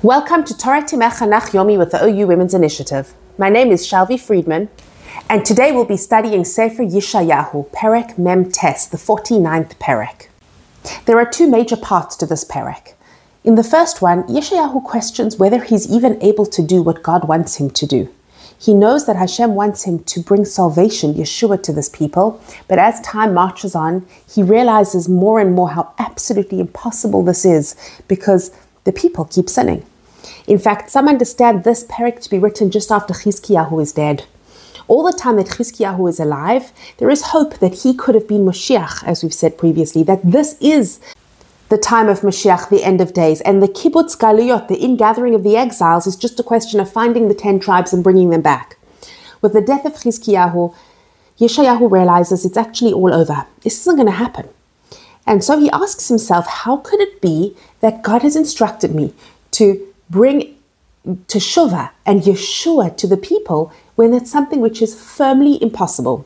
Welcome to Torah Timech Hanach Yomi with the OU Women's Initiative. My name is Shalvi Friedman, and today we'll be studying Sefer Yeshayahu, Perek Mem Tes, the 49th Perek. There are two major parts to this Perek. In the first one, Yeshayahu questions whether he's even able to do what God wants him to do. He knows that Hashem wants him to bring salvation, Yeshua, to this people, but as time marches on, he realizes more and more how absolutely impossible this is because the people keep sinning. In fact, some understand this perek to be written just after Chizkiyahu is dead. All the time that Chizkiyahu is alive, there is hope that he could have been Mashiach, as we've said previously, that this is the time of Mashiach, the end of days. And the kibbutz galuyot, the ingathering of the exiles, is just a question of finding the 10 tribes and bringing them back. With the death of Chizkiyahu, Yeshayahu realizes it's actually all over. This isn't going to happen. And so he asks himself, how could it be that God has instructed me to bring Teshuvah and Yeshua to the people when it's something which is firmly impossible?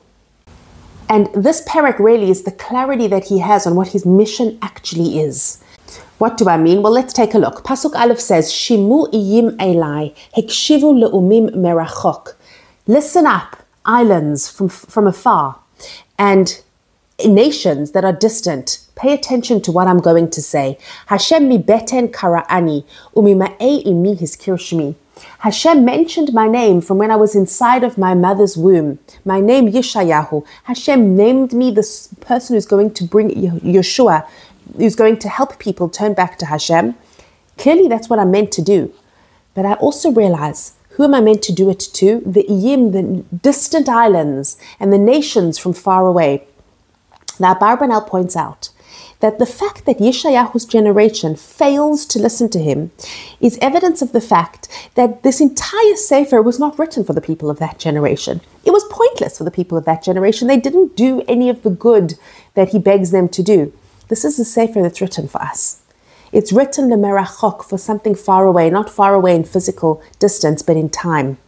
And this perek really is the clarity that he has on what his mission actually is. What do I mean? Well, let's take a look. Pasuk Aleph says, Shimu iyim elai, hekshivu le'umim merachok. Listen up, islands from afar, and nations that are distant. Pay attention to what I'm going to say. Hashem mi beten kara'ani, umima'ei imi hizkir shmi. Hashem mentioned my name from when I was inside of my mother's womb. My name Yeshayahu. Hashem named me the person who's going to bring Yeshua, who's going to help people turn back to Hashem. Clearly that's what I'm meant to do. But I also realize, who am I meant to do it to? The Iyim, the distant islands, and the nations from far away. Now, Barbanel points out that the fact that Yeshayahu's generation fails to listen to him is evidence of the fact that this entire Sefer was not written for the people of that generation. It was pointless for the people of that generation. They didn't do any of the good that he begs them to do. This is a Sefer that's written for us. It's written lemerachok, for something far away, not far away in physical distance, but in time.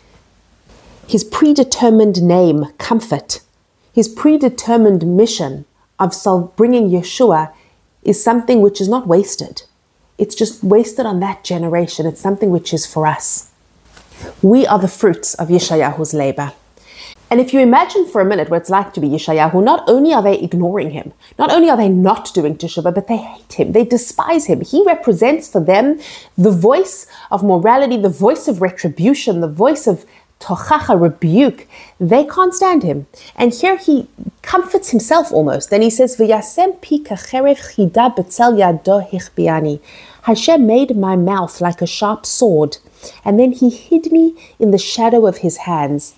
His predetermined name, comfort, his predetermined mission of bringing Yeshua is something which is not wasted. It's just wasted on that generation. It's something which is for us. We are the fruits of Yeshayahu's labor. And if you imagine for a minute what it's like to be Yeshayahu, not only are they ignoring him, not only are they not doing Teshuvah, but they hate him, they despise him. He represents for them the voice of morality, the voice of retribution, the voice of tochacha, rebuke. They can't stand him. And here he comforts himself almost. Then he says, V'yasem pi kacherev chida betzel yado hichbiani. Hashem made my mouth like a sharp sword, and then he hid me in the shadow of his hands.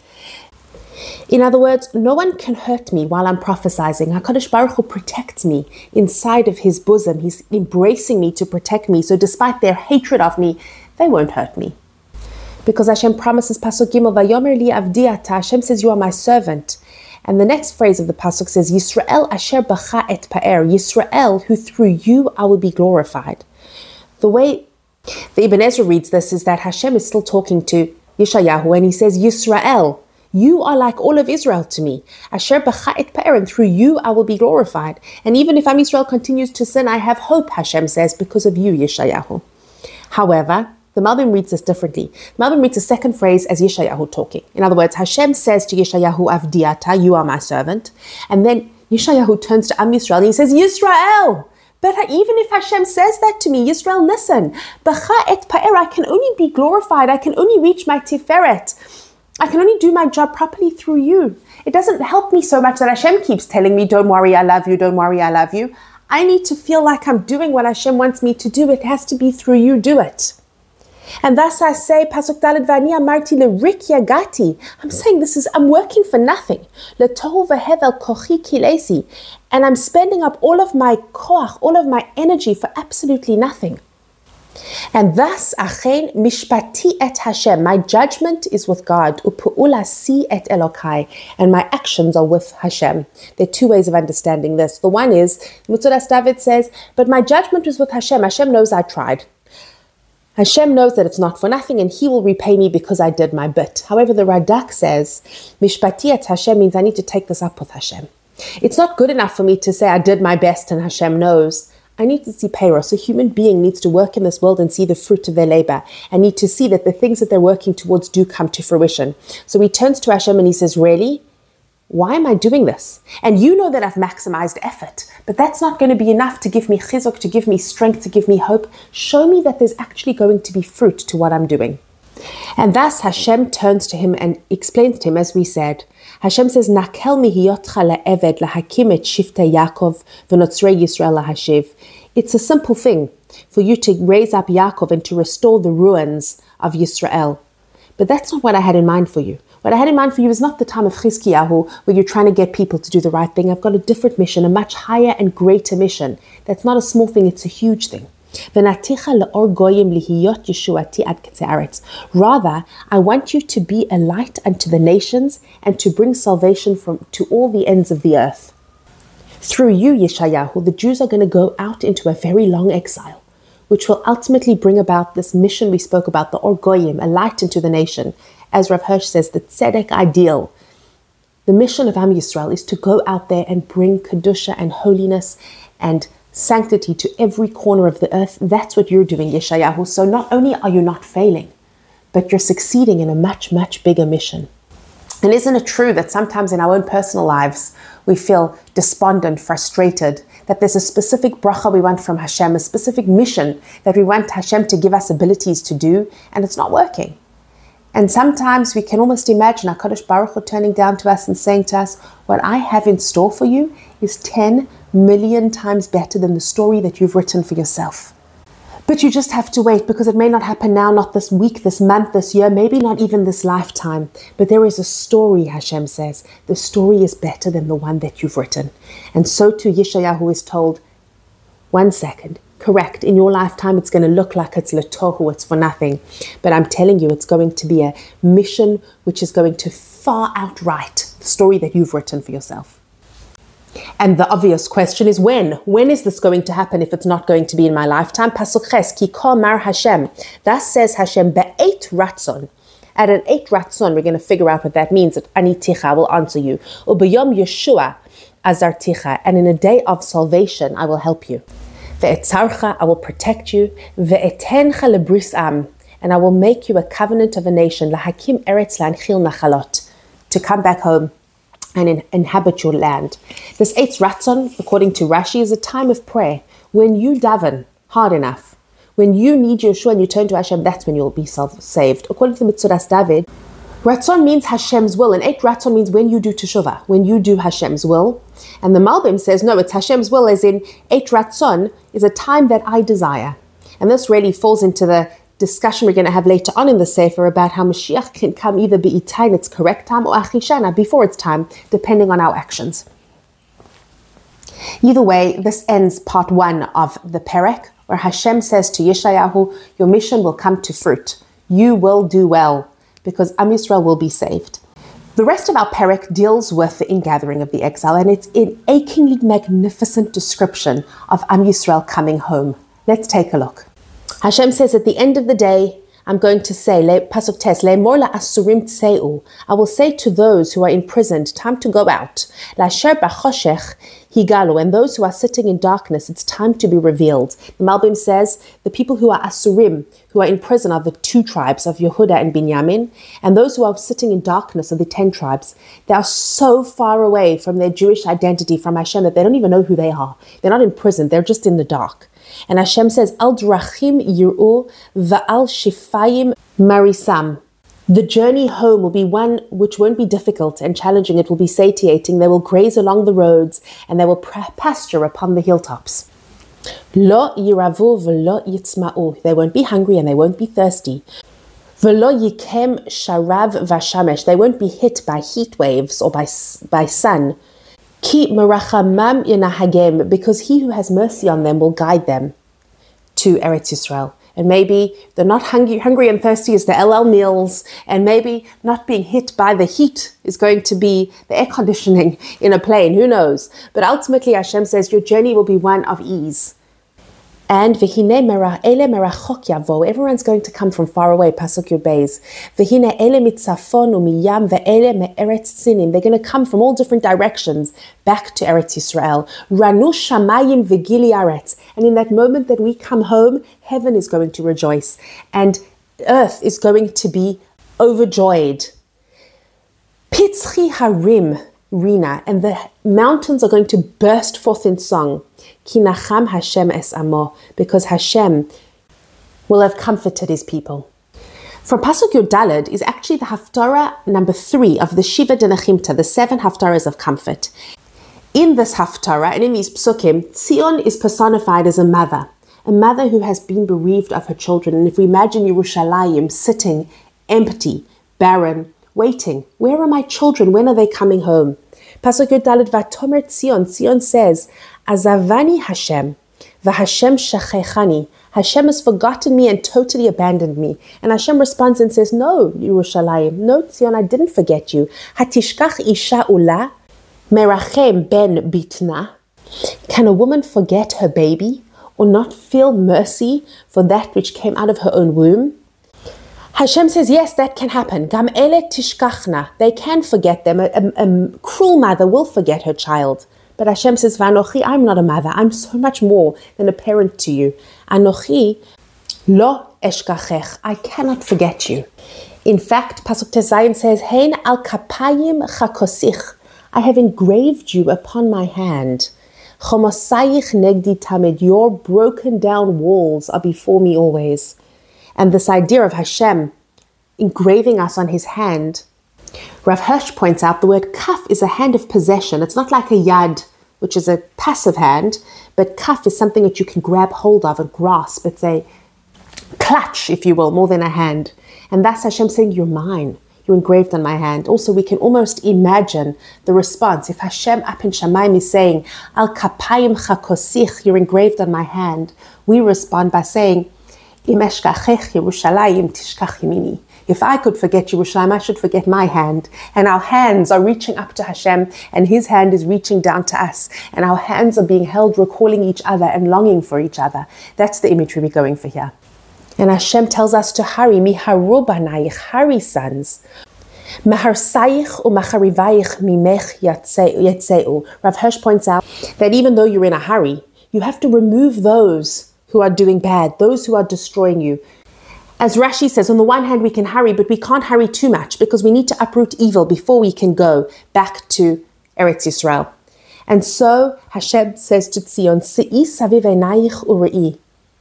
In other words, no one can hurt me while I'm prophesying. HaKadosh Baruch Hu protects me inside of his bosom. He's embracing me to protect me. So despite their hatred of me, they won't hurt me. Because Hashem promises, Pasuk Gimel, Vayomer li avdi ata, Hashem says, you are my servant. And the next phrase of the Pasuk says, Yisrael asher bacha et pa'er, Yisrael, who through you I will be glorified. The way the Ibn Ezra reads this is that Hashem is still talking to Yeshayahu, and he says, Yisrael, you are like all of Israel to me. Asher bacha et pa'er, and through you I will be glorified. And even if Am Yisrael continues to sin, I have hope, Hashem says, because of you, Yeshayahu. However, the Malbim reads this differently. The Malbim reads the second phrase as Yeshayahu talking. In other words, Hashem says to Yeshayahu, Avdi ata, you are my servant. And then Yeshayahu turns to Am Yisrael and he says, Yisrael. But even if Hashem says that to me, Yisrael, listen. Bacha et pa'er, I can only be glorified. I can only reach my tiferet. I can only do my job properly through you. It doesn't help me so much that Hashem keeps telling me, don't worry, I love you, don't worry, I love you. I need to feel like I'm doing what Hashem wants me to do. It has to be through you, do it. And thus I say, Pasuk Daled Vani Amarti lerik yagati. I'm saying I'm working for nothing. Letohu vehevel kochi kilesi. And I'm spending up all of my koach, all of my energy for absolutely nothing. And thus, achen mishpati et Hashem. My judgment is with God. Upu'ulasi et Elokai. And my actions are with Hashem. There are two ways of understanding this. The one is, Mutzudas David says, but my judgment is with Hashem. Hashem knows I tried. Hashem knows that it's not for nothing, and he will repay me because I did my bit. However, the Radak says, Mishpati et Hashem means I need to take this up with Hashem. It's not good enough for me to say I did my best and Hashem knows. I need to see peiros. A human being needs to work in this world and see the fruit of their labor, and need to see that the things that they're working towards do come to fruition. So he turns to Hashem and he says, really? Why am I doing this? And you know that I've maximized effort, but that's not going to be enough to give me chizuk, to give me strength, to give me hope. Show me that there's actually going to be fruit to what I'm doing. And thus Hashem turns to him and explains to him, as we said, Hashem says, Nakel mihiyotcha le'eved lahakim et shiftei Yaakov v'notzrei Yisrael lahashiv. It's a simple thing for you to raise up Yaakov and to restore the ruins of Yisrael. But that's not what I had in mind for you. What I had in mind for you is not the time of Chizkiyahu where you're trying to get people to do the right thing. I've got a different mission, a much higher and greater mission. That's not a small thing, it's a huge thing. Rather, I want you to be a light unto the nations and to bring salvation to all the ends of the earth. Through you, Yeshayahu, the Jews are going to go out into a very long exile, which will ultimately bring about this mission we spoke about, the Or Goyim, a light into the nation. As Rav Hirsch says, the tzedek ideal. The mission of Am Yisrael is to go out there and bring kedusha and holiness and sanctity to every corner of the earth. That's what you're doing, Yeshayahu. So not only are you not failing, but you're succeeding in a much, much bigger mission. And isn't it true that sometimes in our own personal lives, we feel despondent, frustrated, that there's a specific bracha we want from Hashem, a specific mission that we want Hashem to give us abilities to do, and it's not working. And sometimes we can almost imagine HaKadosh Baruch Hu turning down to us and saying to us, what I have in store for you is 10 million times better than the story that you've written for yourself. But you just have to wait, because it may not happen now, not this week, this month, this year, maybe not even this lifetime. But there is a story, Hashem says. The story is better than the one that you've written. And so too Yeshayahu is told, 1 second. Correct, in your lifetime it's going to look like it's letohu, it's for nothing. But I'm telling you, it's going to be a mission which is going to far outwrite the story that you've written for yourself. And the obvious question is when? When is this going to happen if it's not going to be in my lifetime? Pasuk Ches, ki kol mar Hashem. Thus says Hashem, be'eit ratzon. At an 8 ratzon, we're going to figure out what that means. Ani ticha, will answer you. Ubeyom Yeshua azar ticha. And in a day of salvation, I will help you. Ve'etzarcha, I will protect you. Ve'etencha lebris am, and I will make you a covenant of a nation. Lahakim eretz lanchil nachalot, to come back home and inhabit your land. This 8 ratzon, according to Rashi, is a time of prayer. When you daven hard enough, when you need Yeshua and you turn to Hashem, that's when you'll be saved. According to Mitzudas David, Ratzon means Hashem's will, and 8 Ratzon means when you do Teshuvah, when you do Hashem's will. And the Malbim says, no, it's Hashem's will, as in 8 Ratzon is a time that I desire. And this really falls into the discussion we're going to have later on in the Sefer about how Mashiach can come either be'itai in its correct time or achishana, before its time, depending on our actions. Either way, this ends part 1 of the Perek, where Hashem says to Yeshayahu, your mission will come to fruit. You will do well, because Am Yisrael will be saved. The rest of our Perek deals with the ingathering of the exile, and it's an achingly magnificent description of Am Yisrael coming home. Let's take a look. Hashem says, at the end of the day, I'm going to say, Pasuk Tes, Le'mor la'asurim tseu. I will say to those who are imprisoned, time to go out. La'asher b'choshech higalu. And those who are sitting in darkness, it's time to be revealed. The Malbim says, the people who are asurim, who are in prison, are the 2 tribes of Yehuda and Binyamin. And those who are sitting in darkness are the 10 tribes. They are so far away from their Jewish identity, from Hashem, that they don't even know who they are. They're not in prison, they're just in the dark. And Hashem says, Al drachim yir'u va'al shifayim marisam. The journey home will be one which won't be difficult and challenging. It will be satiating. They will graze along the roads and they will pasture upon the hilltops. Lo yiravu v'lo yitzma'u. They won't be hungry and they won't be thirsty. V'lo yikem sharav v'shamesh. They won't be hit by heat waves or by sun. Ki merachamam yanahagem, because he who has mercy on them will guide them to Eretz Yisrael. And maybe they're not hungry and thirsty as the LL meals, and maybe not being hit by the heat is going to be the air conditioning in a plane, who knows? But ultimately Hashem says your journey will be one of ease. And v'hine ele merachok yavo, everyone's going to come from far away, Pasuk Yud Beis. V'hine ele mitzafon u'miyam ve'ele me'eretz tzinim. They're going to come from all different directions back to Eretz Yisrael. Ranu shamayim v'gili aretz. And in that moment that we come home, heaven is going to rejoice. And earth is going to be overjoyed. Pitzchi harim rina. And the mountains are going to burst forth in song. Ki nacham Hashem es amo, because Hashem will have comforted his people. From Pasuk Yud Daled is actually the Haftarah number 3 of the Shiva Denachimta, the 7 Haftarahs of comfort. In this Haftarah and in these Psukim, Tzion is personified as a mother who has been bereaved of her children. And if we imagine Yerushalayim sitting empty, barren, waiting, where are my children? When are they coming home? Pasuk Yud Daled Vatomer Tzion, Tzion says, Azavani Hashem, v'Hashem shachechani. Hashem has forgotten me and totally abandoned me. And Hashem responds and says, no, Yerushalayim, no, Tzion, I didn't forget you. Hatishkach isha ula, merachem ben bitna. Can a woman forget her baby or not feel mercy for that which came out of her own womb? Hashem says, yes, that can happen. Gam ele tishkachna. They can forget them. A cruel mother will forget her child. But Hashem says, Vanochi, I'm not a mother. I'm so much more than a parent to you. Anochi lo eshkachech. I cannot forget you. In fact, Pasuk Tezayin says, Hein al kapayim chakosich. I have engraved you upon my hand. Chomosayich negdi tamid. Your broken down walls are before me always. And this idea of Hashem engraving us on his hand, Rav Hirsch points out the word kaf is a hand of possession. It's not like a yad, which is a passive hand, but kaf is something that you can grab hold of and grasp. It's a clutch, if you will, more than a hand. And that's Hashem saying, you're mine. You're engraved on my hand. Also, we can almost imagine the response. If Hashem up in Shamayim is saying, Al kapayim chakosich, you're engraved on my hand, we respond by saying, Im eshkachech Yerushalayim tishkach yemini. If I could forget Yerushalayim, I should forget my hand. And our hands are reaching up to Hashem, and his hand is reaching down to us. And our hands are being held, recalling each other and longing for each other. That's the imagery we're going for here. And Hashem tells us to hurry. Miharu banayich, hurry, sons. Maharsayich umacharivayich mimech yatzeu. Rav Hirsch points out that even though you're in a hurry, you have to remove those who are doing bad, those who are destroying you. As Rashi says, on the one hand, we can hurry, but we can't hurry too much because we need to uproot evil before we can go back to Eretz Yisrael. And so Hashem says to Tzion, Se'i saviv einayich ure'i.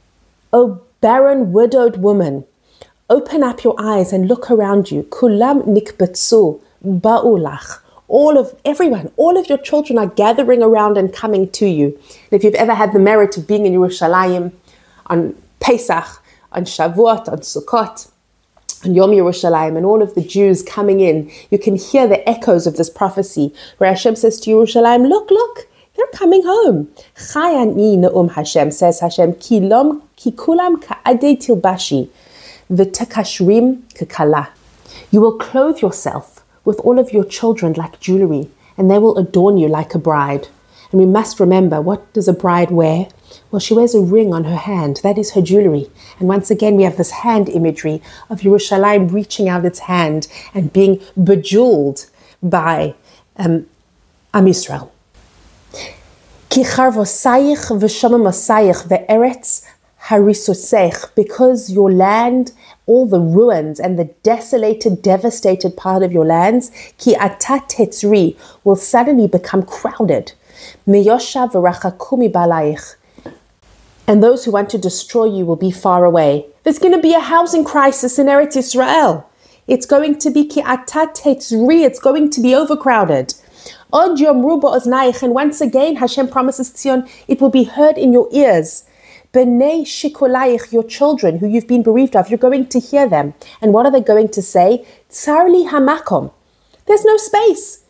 O barren, widowed woman, open up your eyes and look around you. Kulam nikbetzu ba'ulach. All of your children are gathering around and coming to you. And if you've ever had the merit of being in Yerushalayim on Pesach, on Shavuot, on Sukkot, on Yom Yerushalayim, and all of the Jews coming in, you can hear the echoes of this prophecy where Hashem says to Yerushalayim, look, they're coming home. Chayani ne'um Hashem, says Hashem, ki kulam ka'adei tilbashi, v'tekashrim kekala. You will clothe yourself with all of your children like jewelry, and they will adorn you like a bride. And we must remember, what does a bride wear? Well, she wears a ring on her hand. That is her jewelry. And once again, we have this hand imagery of Yerushalayim reaching out its hand and being bejeweled by Am Yisrael. Ki charvosayich v'shamamosayich ve'eretz harisosech, because your land, all the ruins and the desolated, devastated part of your lands, ki atat tetzri, will suddenly become crowded. Meyosha v'rachakumi balayich. And those who want to destroy you will be far away. There's going to be a housing crisis in Eretz Yisrael. It's going to be ki atat tetzri, it's going to be overcrowded. Od yomru ba'oznayich, and once again Hashem promises Tzion, it will be heard in your ears. B'nei shikolayich, your children who you've been bereaved of, you're going to hear them. And what are they going to say? Tsarli hamakom. There's no space.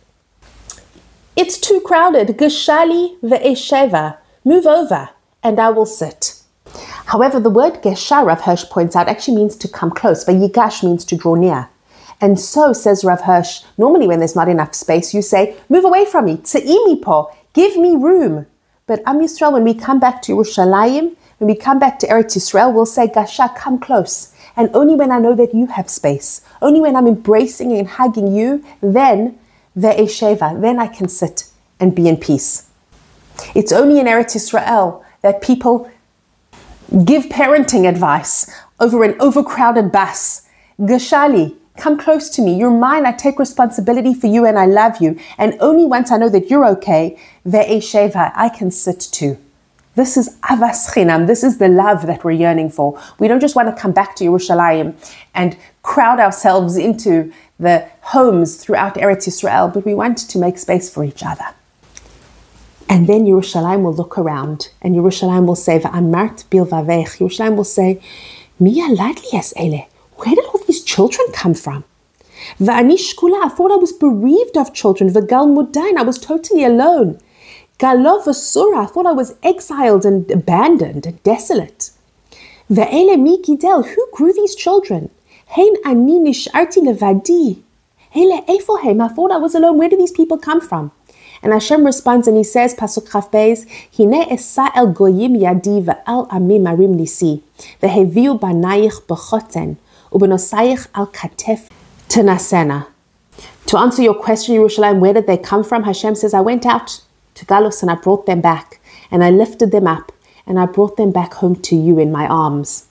It's too crowded. Geshali ve'esheva. Move over and I will sit. However, the word gesha, Rav Hirsch points out, actually means to come close. Vayigash means to draw near. And so, says Rav Hirsch, normally when there's not enough space, you say, move away from me. Tse'imi po. Give me room. But Am Yisrael, when we come back to Yerushalayim, when we come back to Eretz Yisrael, we'll say, Gasha, come close. And only when I know that you have space, only when I'm embracing and hugging you, then ve'esheva, then I can sit and be in peace. It's only in Eretz Yisrael that people give parenting advice over an overcrowded bus. Gashali, come close to me. You're mine. I take responsibility for you and I love you. And only once I know that you're okay, ve'esheva, I can sit too. This is avas chinam. This is the love that we're yearning for. We don't just want to come back to Yerushalayim and crowd ourselves into the homes throughout Eretz Yisrael, but we want to make space for each other. And then Yerushalayim will look around and Yerushalayim will say, V'amart bilvavech. Yerushalayim will say, Mi yalad li es ele? Where did all these children come from? V'ani shkula. I thought I was bereaved of children. V'gal mudain. I was totally alone. Galov v'sura. I thought I was exiled and abandoned and desolate. Ve'ele mi gidel. Who grew these children? Hein ani nisharti levadi. Hele efohem. I thought I was alone. Where do these people come from? And Hashem responds and he says, Pasuk Chaf Beis, Hine esa el goyim yadi ve'el amim marim nisi, ve'heviu banayich b'choten, u'benosayich al katef tenasena. To answer your question, Yerushalayim, where did they come from? Hashem says, I went out to Galus and I brought them back, and I lifted them up, and I brought them back home to you in my arms.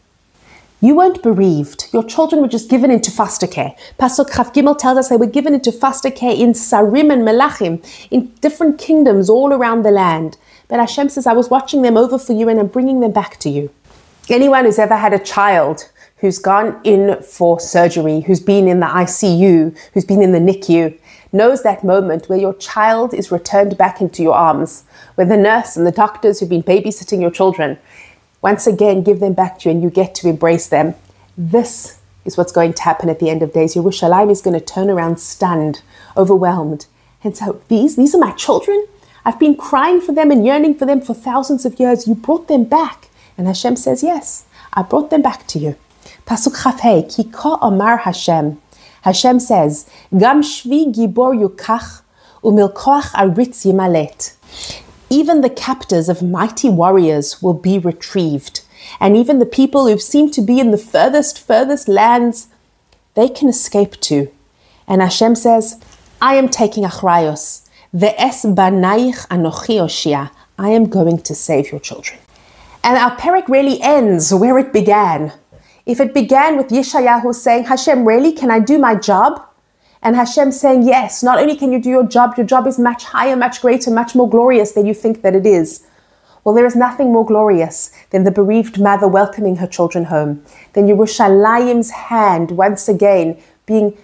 You weren't bereaved. Your children were just given into foster care. Pasuk Chaf Gimel tells us they were given into foster care in Sarim and Melachim, in different kingdoms all around the land. But Hashem says, I was watching them over for you and I'm bringing them back to you. Anyone who's ever had a child who's gone in for surgery, who's been in the ICU, who's been in the NICU, knows that moment where your child is returned back into your arms, where the nurse and the doctors who've been babysitting your children once again give them back to you and you get to embrace them. This is what's going to happen at the end of days. Yerushalayim is going to turn around stunned, overwhelmed. And so these are my children. I've been crying for them and yearning for them for thousands of years. You brought them back. And Hashem says, yes, I brought them back to you. Pasuk Chaf Hei, Ki ka amar Hashem. Hashem says, Gam shvi gibor yukach umilkoach aritz yimalet. Even the captors of mighty warriors will be retrieved. And even the people who seem to be in the furthest lands, they can escape too. And Hashem says, I am taking achrayos. Ve'es banayich anochi oshia. I am going to save your children. And our perek really ends where it began. If it began with Yeshayahu saying, Hashem, really, can I do my job? And Hashem saying, yes, not only can you do your job is much higher, much greater, much more glorious than you think that it is. Well, there is nothing more glorious than the bereaved mother welcoming her children home, than Yerushalayim's hand once again being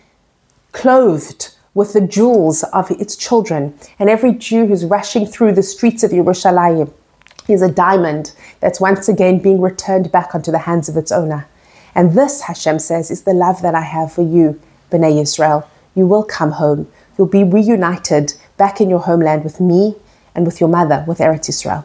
clothed with the jewels of its children. And every Jew who's rushing through the streets of Yerushalayim is a diamond that's once again being returned back onto the hands of its owner. And this, Hashem says, is the love that I have for you, Bnei Yisrael. You will come home. You'll be reunited back in your homeland with me and with your mother, with Eretz Yisrael.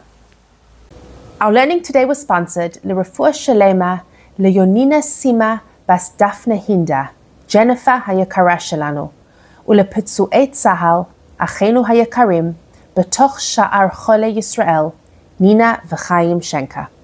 Our learning today was sponsored L'Refuah Shalema, Leonina Sima Bas Daphne Hinda, Jennifer Hayakara Shelano, Ulepetsu'ei Tzahal, Achenu Hayakarim, Betoch Sha'ar Chole Yisrael, Nina V'Chaim Shenka.